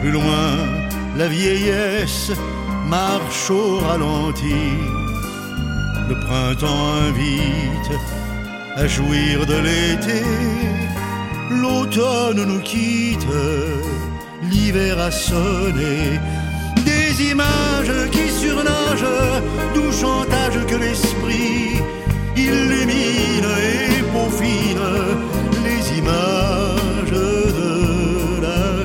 Plus loin, la vieillesse marche au ralenti. Le printemps invite à jouir de l'été. L'automne nous quitte, l'hiver a sonné. Des images qui surnagent, doux chantage que l'esprit